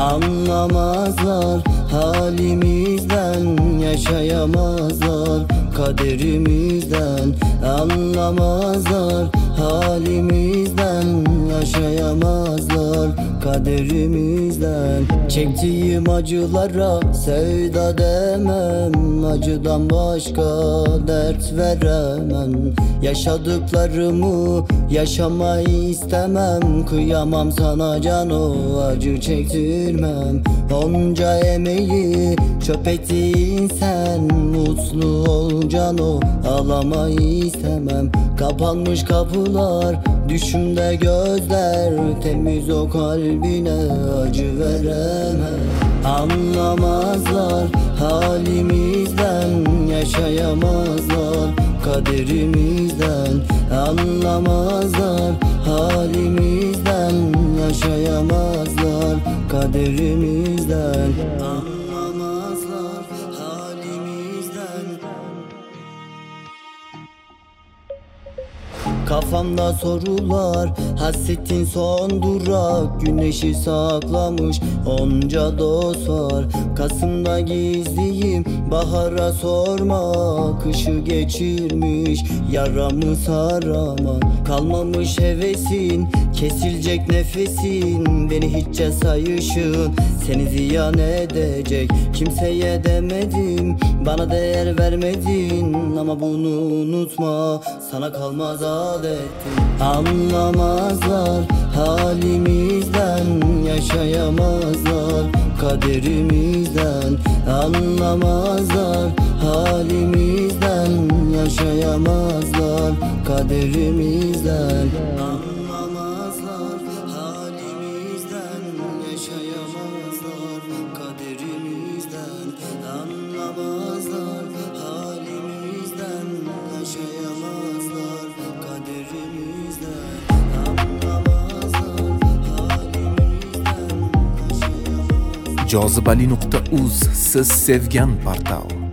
Anlamazlar halimizden, yaşayamazlar kaderimizden. Anlamazlar halimizden, yaşayamazlar kaderimizden. Çektiğim acılara sevda demem, acıdan başka dert veremem. Yaşadıklarımı yaşamayı istemem, kıyamam sana cano, acı çektirmem. Onca emeği çöp ettin sen, mutlu ol cano, ağlamayı istemem. Kapanmış kapılar, düşümde gözler, temiz o kalbine acı veremem. Anlamazlar halimizden, yaşayamazlar kaderimizden. Anlamazlar halimizden, yaşayamazlar kaderimizden. Anlamazlar halimizden. Kafamda sorular, hasretin son durak. Güneşi saklamış onca dost var. Kasım'da gizliyim, bahara sorma. Kışı geçirmiş, yaramı saraman. Kalmamış hevesin, kesilecek nefesin. Beni hiççe sayışın, seni ziyan edecek. Kimseye demedim, bana değer vermedin. Ama bunu unutma, sana kalmaz adettim. Anlamazlar halimizden, yaşayamazlar kaderimizden. Anlamazlar halimizden, yaşayamazlar kaderimizden. Anlamazlar halimizden, yaşayamazlar kaderimizden. Anlamazlar halimizden, yaşayamazlar kaderimizden. Anlamazlar halimizden, yaşayamazlar. Jozibali.uz, siz sevgan portal.